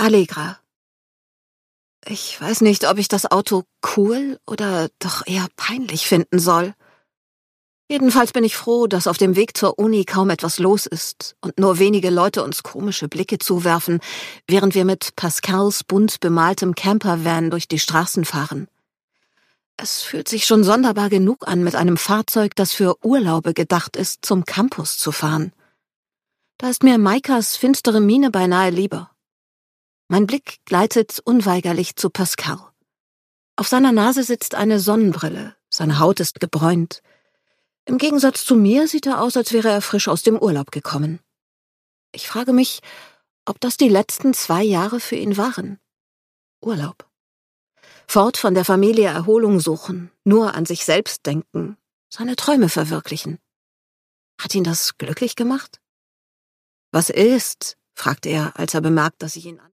Allegra. Ich weiß nicht, ob ich das Auto cool oder doch eher peinlich finden soll. Jedenfalls bin ich froh, dass auf dem Weg zur Uni kaum etwas los ist und nur wenige Leute uns komische Blicke zuwerfen, während wir mit Pascals bunt bemaltem Campervan durch die Straßen fahren. Es fühlt sich schon sonderbar genug an, mit einem Fahrzeug, das für Urlaube gedacht ist, zum Campus zu fahren. Da ist mir Maikas finstere Miene beinahe lieber. Mein Blick gleitet unweigerlich zu Pascal. Auf seiner Nase sitzt eine Sonnenbrille, seine Haut ist gebräunt. Im Gegensatz zu mir sieht er aus, als wäre er frisch aus dem Urlaub gekommen. Ich frage mich, ob das die letzten 2 Jahre für ihn waren. Urlaub. Fort von der Familie Erholung suchen, nur an sich selbst denken, seine Träume verwirklichen. Hat ihn das glücklich gemacht? Was ist? Fragt er, als er bemerkt, dass ich ihn